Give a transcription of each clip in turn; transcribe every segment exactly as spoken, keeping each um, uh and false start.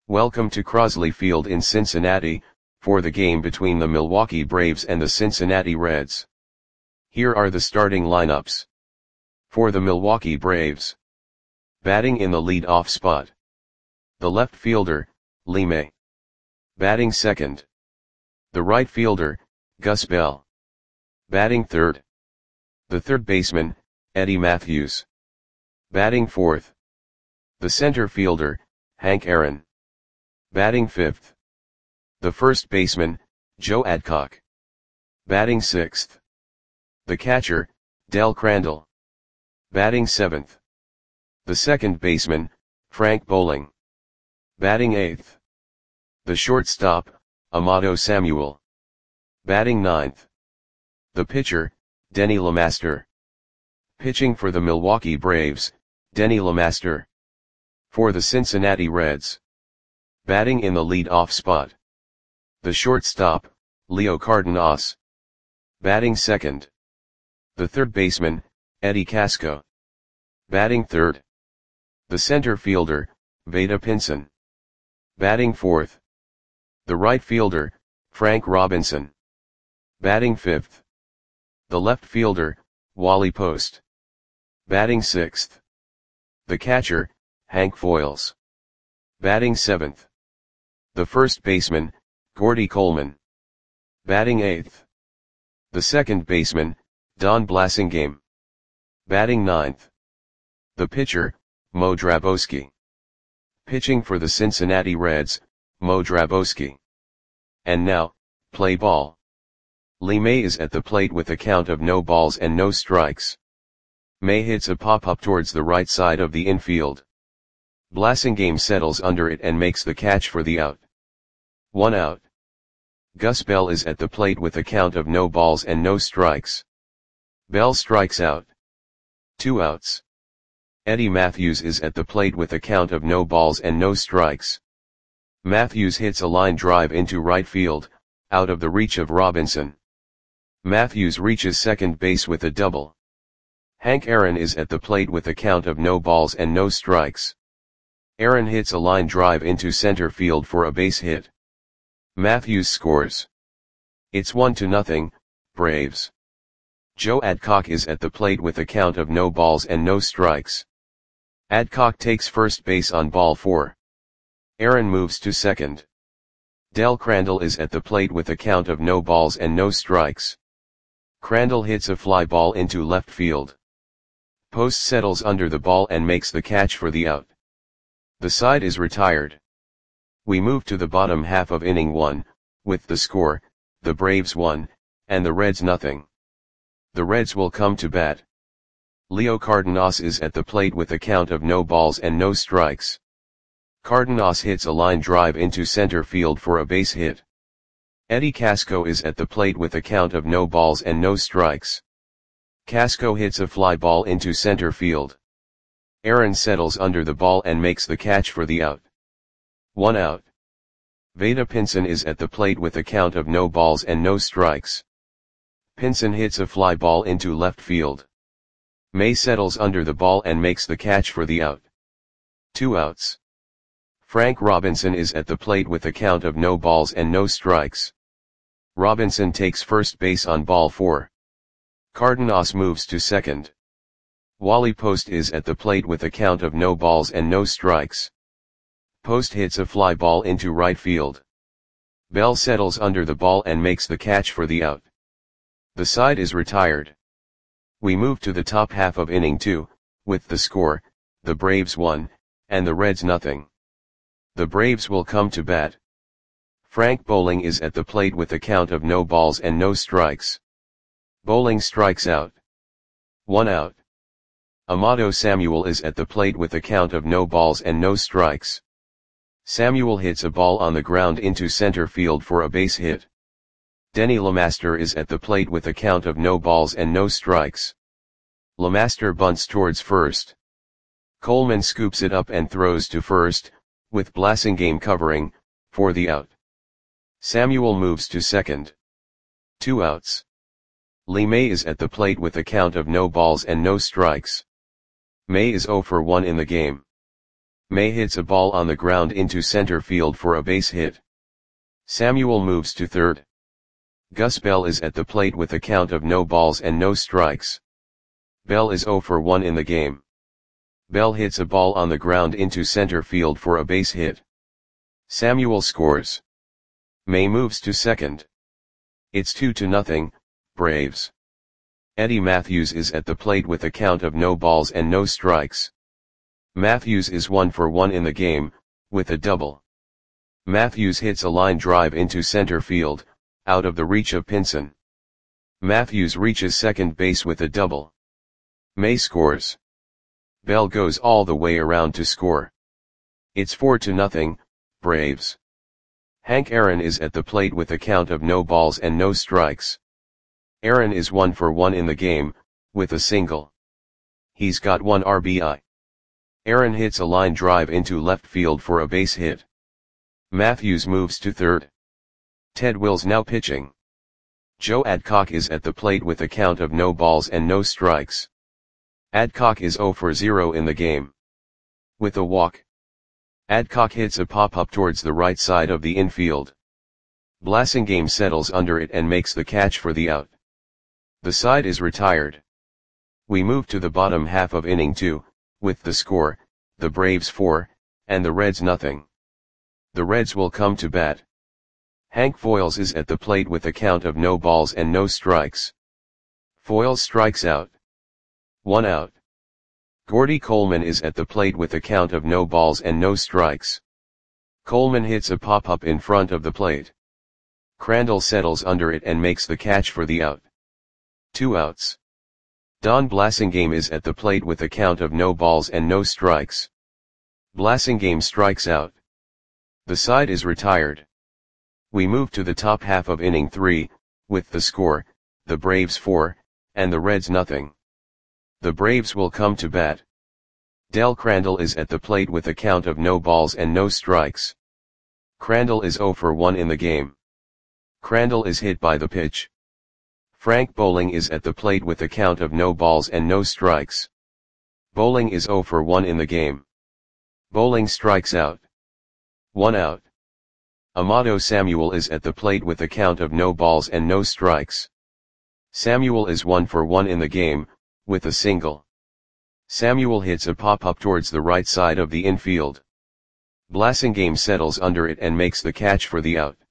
Welcome to Crosley Field in Cincinnati, for the game between the Milwaukee Braves and the Cincinnati Reds. Here are the starting lineups. For the Milwaukee Braves. Batting in the lead-off spot. The left fielder, Lee May. Batting second. The right fielder, Gus Bell. Batting third. The third baseman, Eddie Mathews. Batting fourth. The center fielder, Hank Aaron. Batting fifth. The first baseman, Joe Adcock. Batting sixth. The catcher, Del Crandall. Batting seventh. The second baseman, Frank Bowling. Batting eighth. The shortstop, Amato Samuel. Batting ninth. The pitcher, Denny LeMaster. Pitching for the Milwaukee Braves, Denny LeMaster. For the Cincinnati Reds. Batting in the lead-off spot. The shortstop, Leo Cardenas. Batting second. The third baseman, Eddie Casco. Batting third. The center fielder, Vada Pinson. Batting fourth. The right fielder, Frank Robinson. Batting fifth. The left fielder, Wally Post. Batting sixth. The catcher, Hank Foils. Batting seventh. The first baseman, Gordy Coleman. Batting eighth. The second baseman, Don Blasingame. Batting ninth. The pitcher, Mo Drabowski. Pitching for the Cincinnati Reds, Mo Drabowski. And now, play ball. Lee May is at the plate with a count of no balls and no strikes. May hits a pop-up towards the right side of the infield. Blasingame settles under it and makes the catch for the out. One out. Gus Bell is at the plate with a count of no balls and no strikes. Bell strikes out. Two outs. Eddie Mathews is at the plate with a count of no balls and no strikes. Mathews hits a line drive into right field, out of the reach of Robinson. Mathews reaches second base with a double. Hank Aaron is at the plate with a count of no balls and no strikes. Aaron hits a line drive into center field for a base hit. Mathews scores. It's one to nothing, Braves. Joe Adcock is at the plate with a count of no balls and no strikes. Adcock takes first base on ball four. Aaron moves to second. Del Crandall is at the plate with a count of no balls and no strikes. Crandall hits a fly ball into left field. Post settles under the ball and makes the catch for the out. The side is retired. We move to the bottom half of inning one, with the score, the Braves one, and the Reds nothing. The Reds will come to bat. Leo Cardenas is at the plate with a count of no balls and no strikes. Cardenas hits a line drive into center field for a base hit. Eddie Casco is at the plate with a count of no balls and no strikes. Casco hits a fly ball into center field. Aaron settles under the ball and makes the catch for the out. One out. Vada Pinson is at the plate with a count of no balls and no strikes. Pinson hits a fly ball into left field. May settles under the ball and makes the catch for the out. Two outs. Frank Robinson is at the plate with a count of no balls and no strikes. Robinson takes first base on ball four. Cardenas moves to second. Wally Post is at the plate with a count of no balls and no strikes. Post hits a fly ball into right field. Bell settles under the ball and makes the catch for the out. The side is retired. We move to the top half of inning two, with the score, the Braves one, and the Reds nothing. The Braves will come to bat. Frank Bowling is at the plate with a count of no balls and no strikes. Bowling strikes out. One out. Amato Samuel is at the plate with a count of no balls and no strikes. Samuel hits a ball on the ground into center field for a base hit. Denny LeMaster is at the plate with a count of no balls and no strikes. LeMaster bunts towards first. Coleman scoops it up and throws to first, with Blasingame covering, for the out. Samuel moves to second. Two outs. Lee May is at the plate with a count of no balls and no strikes. May is zero for one in the game. May hits a ball on the ground into center field for a base hit. Samuel moves to third. Gus Bell is at the plate with a count of no balls and no strikes. Bell is zero for one in the game. Bell hits a ball on the ground into center field for a base hit. Samuel scores. May moves to second. It's two to nothing, Braves. Eddie Matthews is at the plate with a count of no balls and no strikes. Matthews is one for one in the game, with a double. Matthews hits a line drive into center field, out of the reach of Pinson. Matthews reaches second base with a double. May scores. Bell goes all the way around to score. It's four to nothing, Braves. Hank Aaron is at the plate with a count of no balls and no strikes. Aaron is one for one in the game, with a single. He's got one R B I. Aaron hits a line drive into left field for a base hit. Matthews moves to third. Ted Wills now pitching. Joe Adcock is at the plate with a count of no balls and no strikes. Adcock is zero for zero in the game. With a walk. Adcock hits a pop-up towards the right side of the infield. Blasingame settles under it and makes the catch for the out. The side is retired. We move to the bottom half of inning two, with the score, the Braves four, and the Reds nothing. The Reds will come to bat. Hank Foyles is at the plate with a count of no balls and no strikes. Foyles strikes out. One out. Gordy Coleman is at the plate with a count of no balls and no strikes. Coleman hits a pop-up in front of the plate. Crandall settles under it and makes the catch for the out. Two outs. Don Blasingame is at the plate with a count of no balls and no strikes. Blasingame strikes out. The side is retired. We move to the top half of inning three, with the score, the Braves four, and the Reds nothing. The Braves will come to bat. Del Crandall is at the plate with a count of no balls and no strikes. Crandall is zero for one in the game. Crandall is hit by the pitch. Frank Bowling is at the plate with a count of no balls and no strikes. Bowling is zero for one in the game. Bowling strikes out. One out. Amado Samuel is at the plate with a count of no balls and no strikes. Samuel is one for one in the game, with a single. Samuel hits a pop-up towards the right side of the infield. Blasingame settles under it and makes the catch for the out.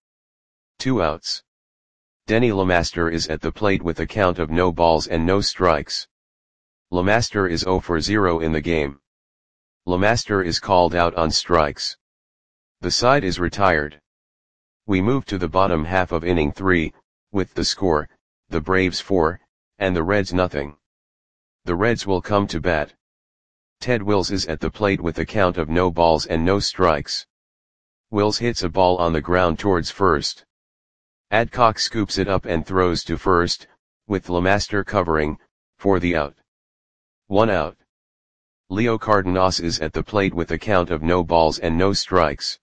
Two outs. Denny LeMaster is at the plate with a count of no balls and no strikes. LeMaster is zero for zero in the game. LeMaster is called out on strikes. The side is retired. We move to the bottom half of inning three, with the score, the Braves four, and the Reds nothing. The Reds will come to bat. Ted Wills is at the plate with a count of no balls and no strikes. Wills hits a ball on the ground towards first. Adcock scoops it up and throws to first, with LeMaster covering, for the out. One out. Leo Cardenas is at the plate with a count of no balls and no strikes.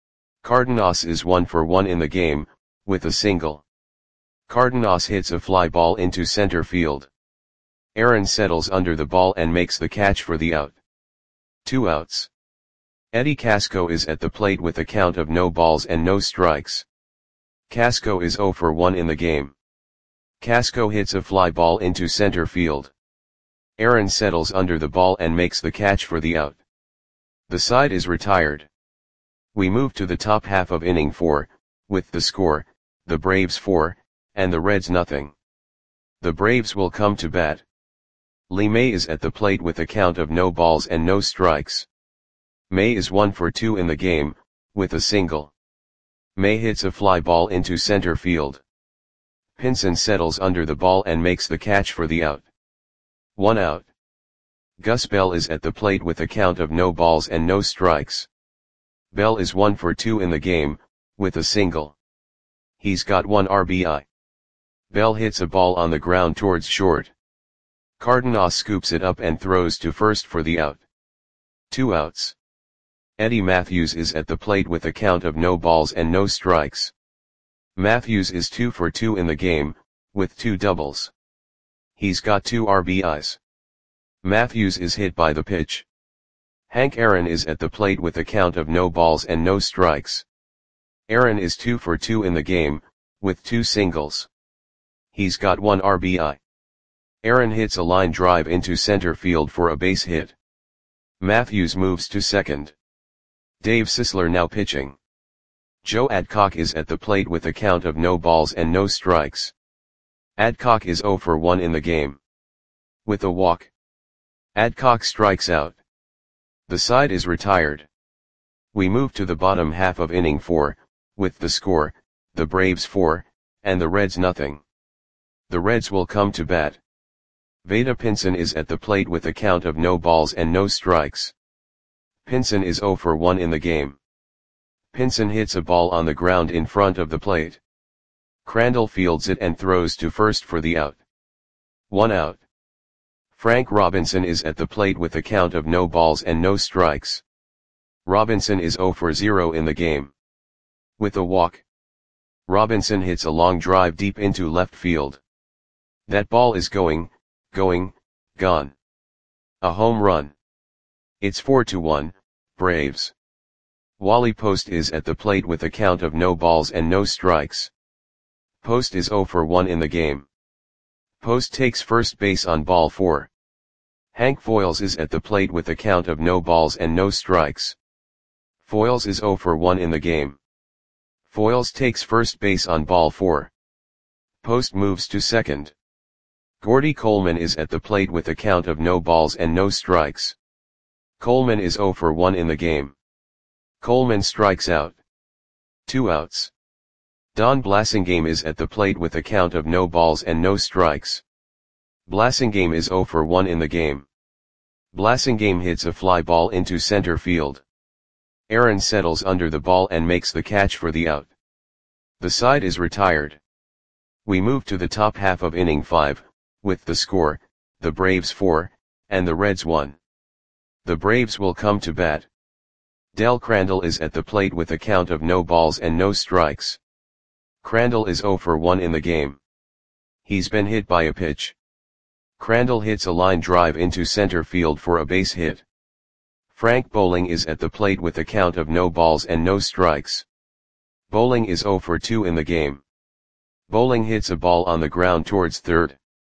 Cardenas is one for one in the game, with a single. Cardenas hits a fly ball into center field. Aaron settles under the ball and makes the catch for the out. Two outs. Eddie Casco is at the plate with a count of no balls and no strikes. Casco is zero for one in the game. Casco hits a fly ball into center field. Aaron settles under the ball and makes the catch for the out. The side is retired. We move to the top half of inning four, with the score, the Braves four, and the Reds nothing. The Braves will come to bat. Lee May is at the plate with a count of no balls and no strikes. May is one for two in the game, with a single. May hits a fly ball into center field. Pinson settles under the ball and makes the catch for the out. One out. Gus Bell is at the plate with a count of no balls and no strikes. Bell is one for two in the game, with a single. He's got one R B I. Bell hits a ball on the ground towards short. Cardenas scoops it up and throws to first for the out. Two outs. Eddie Matthews is at the plate with a count of no balls and no strikes. Matthews is two for two in the game, with two doubles. He's got two R B Is. Matthews is hit by the pitch. Hank Aaron is at the plate with a count of no balls and no strikes. Aaron is two for two in the game, with two singles. He's got one R B I. Aaron hits a line drive into center field for a base hit. Matthews moves to second. Dave Sisler now pitching. Joe Adcock is at the plate with a count of no balls and no strikes. Adcock is zero for one in the game. With a walk, Adcock strikes out. The side is retired. We move to the bottom half of inning four, with the score, the Braves four, and the Reds nothing. The Reds will come to bat. Vada Pinson is at the plate with a count of no balls and no strikes. Pinson is zero for one in the game. Pinson hits a ball on the ground in front of the plate. Crandall fields it and throws to first for the out. One out. Frank Robinson is at the plate with a count of no balls and no strikes. Robinson is zero for zero in the game. With a walk, Robinson hits a long drive deep into left field. That ball is going, going, gone. A home run. It's four to one, Braves. Wally Post is at the plate with a count of no balls and no strikes. Post is zero for one in the game. Post takes first base on ball four. Hank Foils is at the plate with a count of no balls and no strikes. Foils is zero for one in the game. Foils takes first base on ball four. Post moves to second. Gordy Coleman is at the plate with a count of no balls and no strikes. Coleman is zero for one in the game. Coleman strikes out. Two outs. Don Blasingame is at the plate with a count of no balls and no strikes. Blasingame is zero for one in the game. Blasingame hits a fly ball into center field. Aaron settles under the ball and makes the catch for the out. The side is retired. We move to the top half of inning five, with the score, the Braves four, and the Reds one. The Braves will come to bat. Del Crandall is at the plate with a count of no balls and no strikes. Crandall is zero for one in the game. He's been hit by a pitch. Crandall hits a line drive into center field for a base hit. Frank Bowling is at the plate with a count of no balls and no strikes. Bowling is zero for two in the game. Bowling hits a ball on the ground towards third.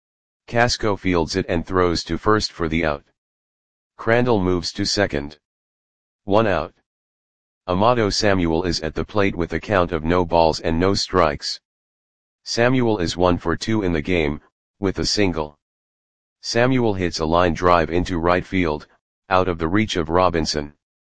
Casco fields it and throws to first for the out. Crandall moves to second. One out. Amado Samuel is at the plate with a count of no balls and no strikes. Samuel is one for two in the game, with a single. Samuel hits a line drive into right field, out of the reach of Robinson.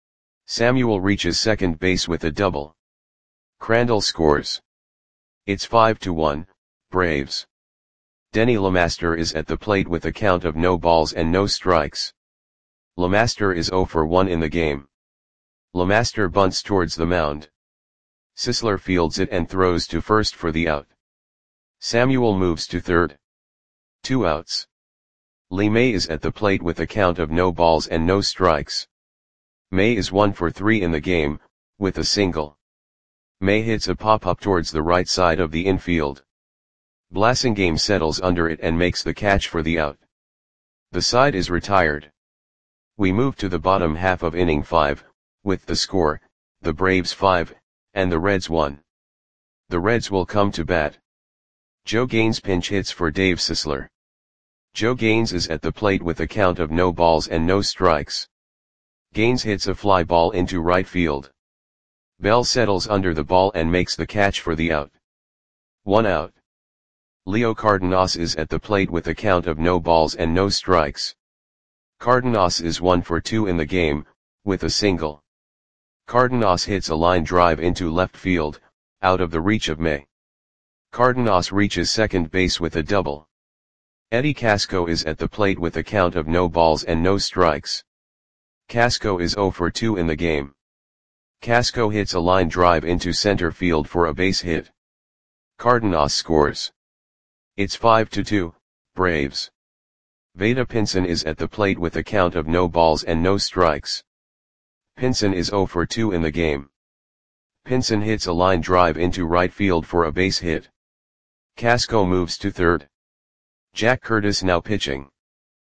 Samuel reaches second base with a double. Crandall scores. It's five to one, Braves. Denny LeMaster is at the plate with a count of no balls and no strikes. LeMaster is zero for one in the game. LeMaster bunts towards the mound. Sisler fields it and throws to first for the out. Samuel moves to third. Two outs. Lee May is at the plate with a count of no balls and no strikes. May is one for three in the game, with a single. May hits a pop-up towards the right side of the infield. Blasingame settles under it and makes the catch for the out. The side is retired. We move to the bottom half of inning five, with the score, the Braves five, and the Reds one. The Reds will come to bat. Joe Gaines pinch hits for Dave Sisler. Joe Gaines is at the plate with a count of no balls and no strikes. Gaines hits a fly ball into right field. Bell settles under the ball and makes the catch for the out. One out. Leo Cardenas is at the plate with a count of no balls and no strikes. Cardenas is one for two in the game, with a single. Cardenas hits a line drive into left field, out of the reach of May. Cardenas reaches second base with a double. Eddie Casco is at the plate with a count of no balls and no strikes. Casco is zero for two in the game. Casco hits a line drive into center field for a base hit. Cardenas scores. It's five to two, Braves. Vada Pinson is at the plate with a count of no balls and no strikes. Pinson is zero for two in the game. Pinson hits a line drive into right field for a base hit. Casco moves to third. Jack Curtis now pitching.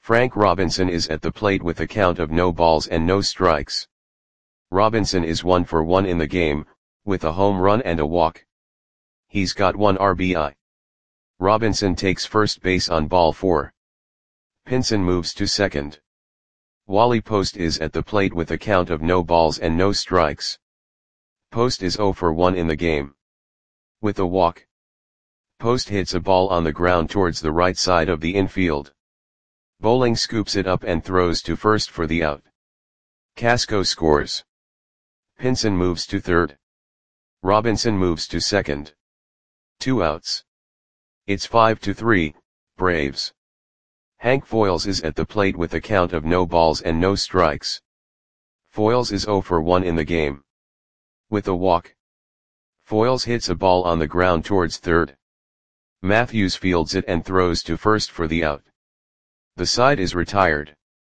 Frank Robinson is at the plate with a count of no balls and no strikes. Robinson is one for one in the game, with a home run and a walk. He's got one R B I. Robinson takes first base on ball four. Pinson moves to second. Wally Post is at the plate with a count of no balls and no strikes. Post is zero for one in the game. With a walk. Post hits a ball on the ground towards the right side of the infield. Bowling scoops it up and throws to first for the out. Casco scores. Pinson moves to third. Robinson moves to second. Two outs. It's five to three, Braves. Hank Foils is at the plate with a count of no balls and no strikes. Foils is zero for one in the game. With a walk. Foils hits a ball on the ground towards third. Matthews fields it and throws to first for the out. The side is retired.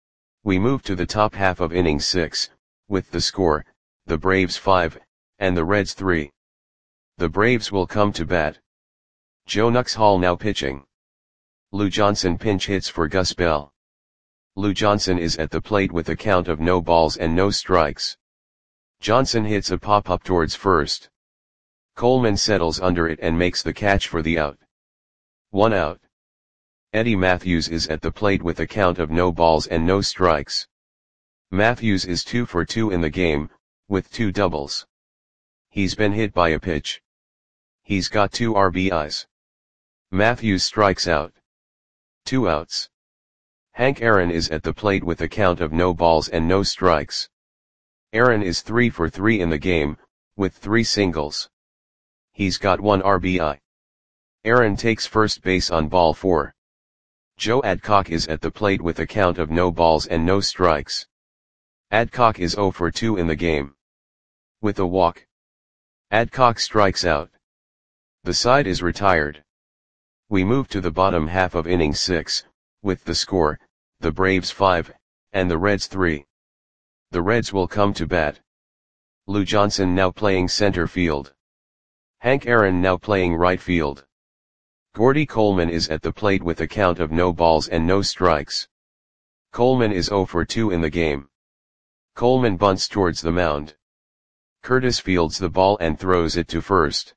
We move to the top half of inning six, with the score, the Braves five, and the Reds three. The Braves will come to bat. Joe Nuxhall now pitching. Lou Johnson pinch hits for Gus Bell. Lou Johnson is at the plate with a count of no balls and no strikes. Johnson hits a pop-up towards first. Coleman settles under it and makes the catch for the out. One out. Eddie Matthews is at the plate with a count of no balls and no strikes. Matthews is two for two in the game, with two doubles. He's been hit by a pitch. He's got two R B Is. Matthews strikes out. Two outs. Hank Aaron is at the plate with a count of no balls and no strikes. Aaron is three for three in the game, with three singles. He's got one R B I. Aaron takes first base on ball four. Joe Adcock is at the plate with a count of no balls and no strikes. Adcock is zero for two in the game. With a walk. Adcock strikes out. The side is retired. We move to the bottom half of inning six, with the score, the Braves five, and the Reds three. The Reds will come to bat. Lou Johnson now playing center field. Hank Aaron now playing right field. Gordy Coleman is at the plate with a count of no balls and no strikes. Coleman is zero for two in the game. Coleman bunts towards the mound. Curtis fields the ball and throws it to first.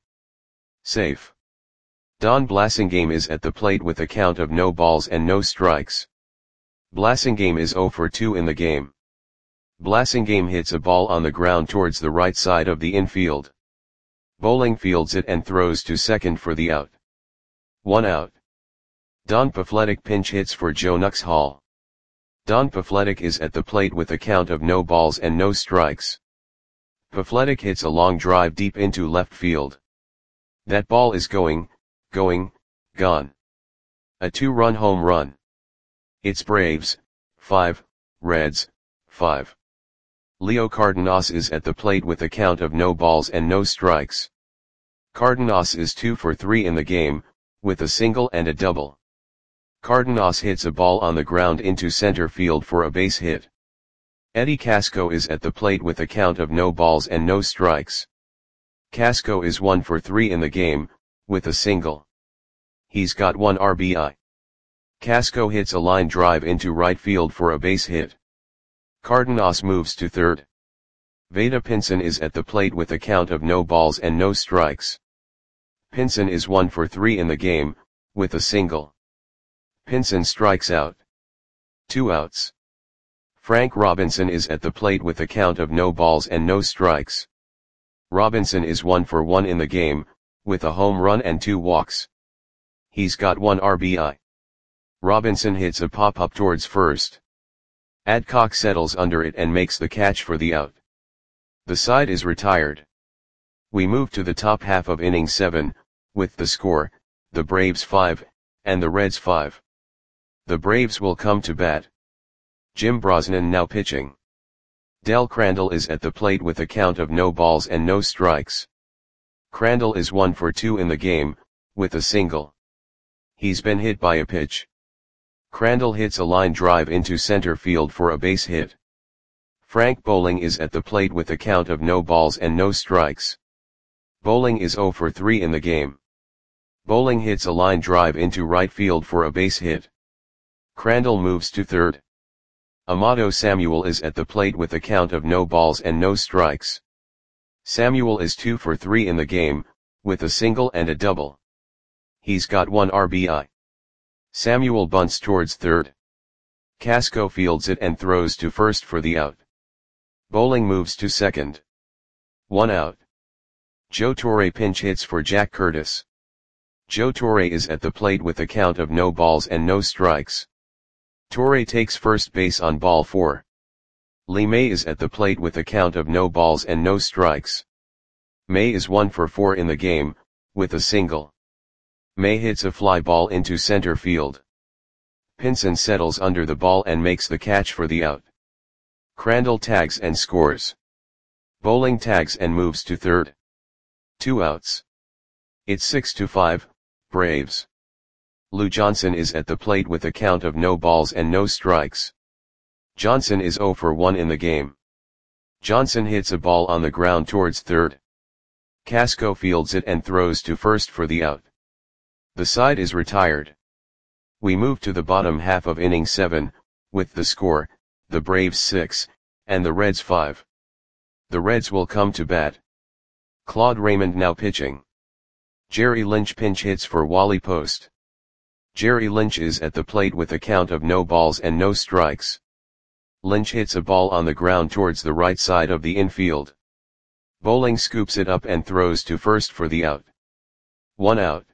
Safe. Don Blasingame is at the plate with a count of no balls and no strikes. Blasingame is zero for two in the game. Blasingame hits a ball on the ground towards the right side of the infield. Bowling fields it and throws to second for the out. One out. Don Pafletic pinch hits for Joe Nuxhall. Don Pafletic is at the plate with a count of no balls and no strikes. Pafletic hits a long drive deep into left field. That ball is going, going, gone. A two-run home run. It's Braves, five, Reds, five. Leo Cardenas is at the plate with a count of no balls and no strikes. Cardenas is two for three in the game, with a single and a double. Cardenas hits a ball on the ground into center field for a base hit. Eddie Casco is at the plate with a count of no balls and no strikes. Casco is one for three in the game, with a single. He's got one R B I. Casco hits a line drive into right field for a base hit. Cardenas moves to third. Vada Pinson is at the plate with a count of no balls and no strikes. Pinson is one for three in the game, with a single. Pinson strikes out. Two outs. Frank Robinson is at the plate with a count of no balls and no strikes. Robinson is one for one in the game, with a home run and two walks. He's got one R B I. Robinson hits a pop-up towards first. Adcock settles under it and makes the catch for the out. The side is retired. We move to the top half of inning seven, with the score, the Braves five, and the Reds five. The Braves will come to bat. Jim Brosnan now pitching. Del Crandall is at the plate with a count of no balls and no strikes. Crandall is one for two in the game, with a single. He's been hit by a pitch. Crandall hits a line drive into center field for a base hit. Frank Bowling is at the plate with a count of no balls and no strikes. Bowling is zero for three in the game. Bowling hits a line drive into right field for a base hit. Crandall moves to third. Amato Samuel is at the plate with a count of no balls and no strikes. Samuel is two for three in the game, with a single and a double. He's got one R B I. Samuel bunts towards third. Casco fields it and throws to first for the out. Bowling moves to second. One out. Joe Torre pinch hits for Jack Curtis. Joe Torre is at the plate with a count of no balls and no strikes. Torre takes first base on ball four. Lee May is at the plate with a count of no balls and no strikes. May is one for four in the game, with a single. May hits a fly ball into center field. Pinson settles under the ball and makes the catch for the out. Crandall tags and scores. Bowling tags and moves to third. Two outs. It's six to five, Braves. Lou Johnson is at the plate with a count of no balls and no strikes. Johnson is zero for one in the game. Johnson hits a ball on the ground towards third. Casco fields it and throws to first for the out. The side is retired. We move to the bottom half of inning seven, with the score, the Braves six, and the Reds five. The Reds will come to bat. Claude Raymond now pitching. Jerry Lynch pinch hits for Wally Post. Jerry Lynch is at the plate with a count of no balls and no strikes. Lynch hits a ball on the ground towards the right side of the infield. Bowling scoops it up and throws to first for the out. One out.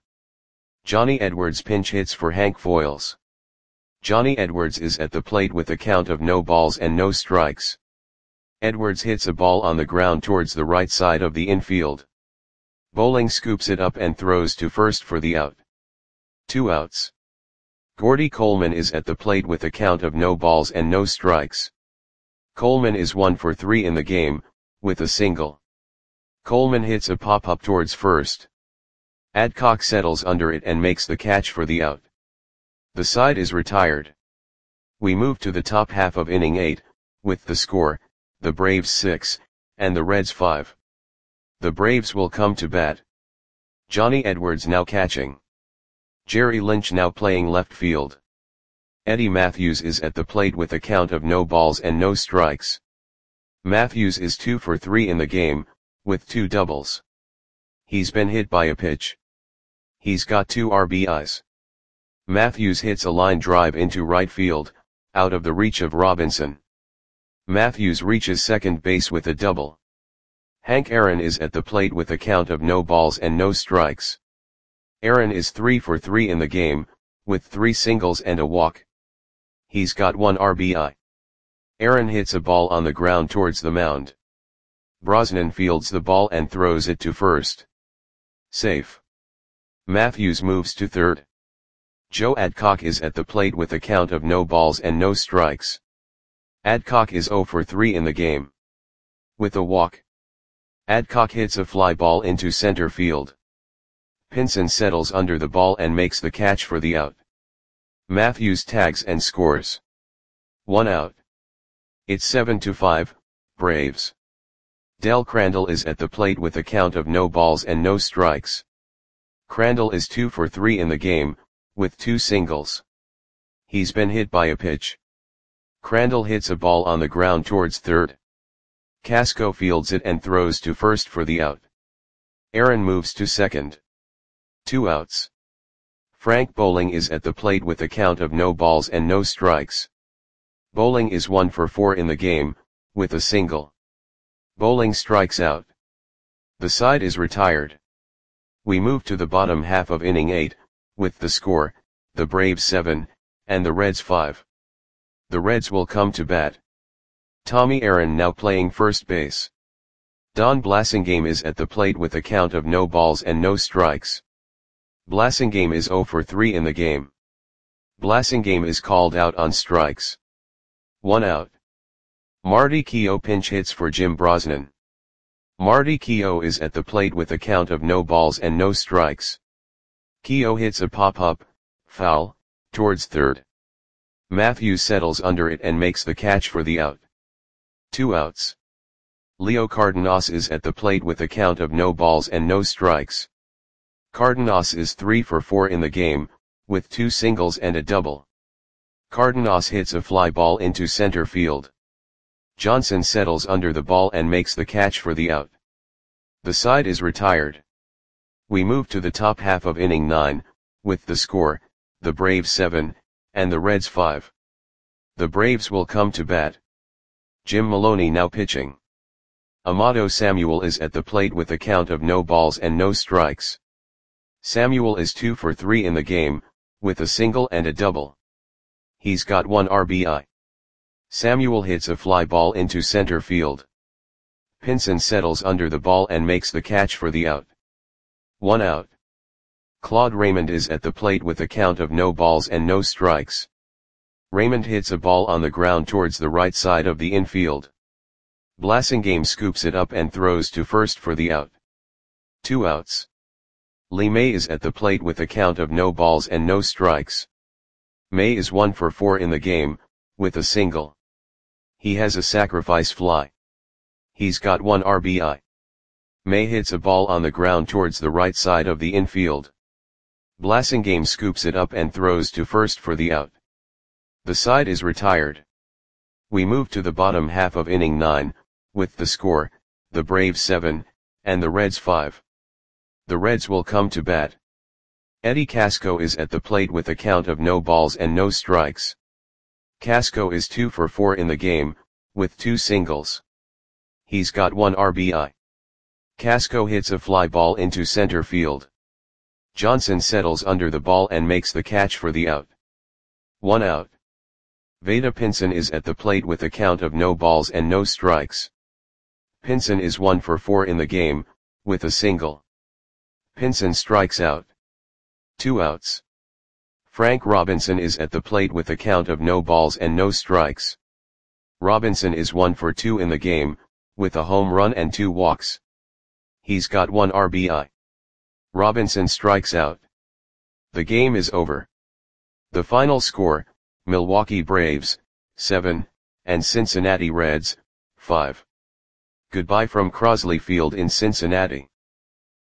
Johnny Edwards pinch hits for Hank Foyles. Johnny Edwards is at the plate with a count of no balls and no strikes. Edwards hits a ball on the ground towards the right side of the infield. Bowling scoops it up and throws to first for the out. Two outs. Gordy Coleman is at the plate with a count of no balls and no strikes. Coleman is one for three in the game, with a single. Coleman hits a pop-up towards first. Adcock settles under it and makes the catch for the out. The side is retired. We move to the top half of inning eight, with the score, the Braves six, and the Reds five. The Braves will come to bat. Johnny Edwards now catching. Jerry Lynch now playing left field. Eddie Matthews is at the plate with a count of no balls and no strikes. Matthews is two for three in the game, with two doubles. He's been hit by a pitch. He's got two R B Is. Matthews hits a line drive into right field, out of the reach of Robinson. Matthews reaches second base with a double. Hank Aaron is at the plate with a count of no balls and no strikes. Aaron is three for three in the game, with three singles and a walk. He's got one R B I. Aaron hits a ball on the ground towards the mound. Brosnan fields the ball and throws it to first. Safe. Matthews moves to third. Joe Adcock is at the plate with a count of no balls and no strikes. Adcock is zero for three in the game. With a walk. Adcock hits a fly ball into center field. Pinson settles under the ball and makes the catch for the out. Matthews tags and scores. One out. It's seven to five, Braves. Del Crandall is at the plate with a count of no balls and no strikes. Crandall is two for three in the game, with two singles. He's been hit by a pitch. Crandall hits a ball on the ground towards third. Casco fields it and throws to first for the out. Aaron moves to second. Two outs. Frank Bowling is at the plate with a count of no balls and no strikes. Bowling is one for four in the game, with a single. Bowling strikes out. The side is retired. We move to the bottom half of inning eight, with the score, the Braves seven, and the Reds five. The Reds will come to bat. Tommy Aaron now playing first base. Don Blasingame is at the plate with a count of no balls and no strikes. Blasingame is zero for three in the game. Blasingame is called out on strikes. One out. Marty Keough pinch hits for Jim Brosnan. Marty Keough is at the plate with a count of no balls and no strikes. Keough hits a pop-up, foul, towards third. Matthews settles under it and makes the catch for the out. Two outs. Leo Cardenas is at the plate with a count of no balls and no strikes. Cardenas is three for four in the game, with two singles and a double. Cardenas hits a fly ball into center field. Johnson settles under the ball and makes the catch for the out. The side is retired. We move to the top half of inning nine, with the score, the Braves seven, and the Reds five. The Braves will come to bat. Jim Maloney now pitching. Amato Samuel is at the plate with a count of no balls and no strikes. Samuel is two for three in the game, with a single and a double. He's got one R B I. Samuel hits a fly ball into center field. Pinson settles under the ball and makes the catch for the out. One out. Claude Raymond is at the plate with a count of no balls and no strikes. Raymond hits a ball on the ground towards the right side of the infield. Blasingame scoops it up and throws to first for the out. Two outs. Lee May is at the plate with a count of no balls and no strikes. May is one for four in the game, with a single. He has a sacrifice fly. He's got one R B I. May hits a ball on the ground towards the right side of the infield. Blasingame scoops it up and throws to first for the out. The side is retired. We move to the bottom half of inning nine, with the score, the Braves seven, and the Reds five. The Reds will come to bat. Eddie Casco is at the plate with a count of no balls and no strikes. Casco is two for four in the game, with two singles. He's got one R B I. Casco hits a fly ball into center field. Johnson settles under the ball and makes the catch for the out. One out. Vada Pinson is at the plate with a count of no balls and no strikes. Pinson is one for four in the game, with a single. Pinson strikes out. Two outs. Frank Robinson is at the plate with a count of no balls and no strikes. Robinson is one for two in the game, with a home run and two walks. He's got one R B I. Robinson strikes out. The game is over. The final score, Milwaukee Braves, seven, and Cincinnati Reds, five. Goodbye from Crosley Field in Cincinnati.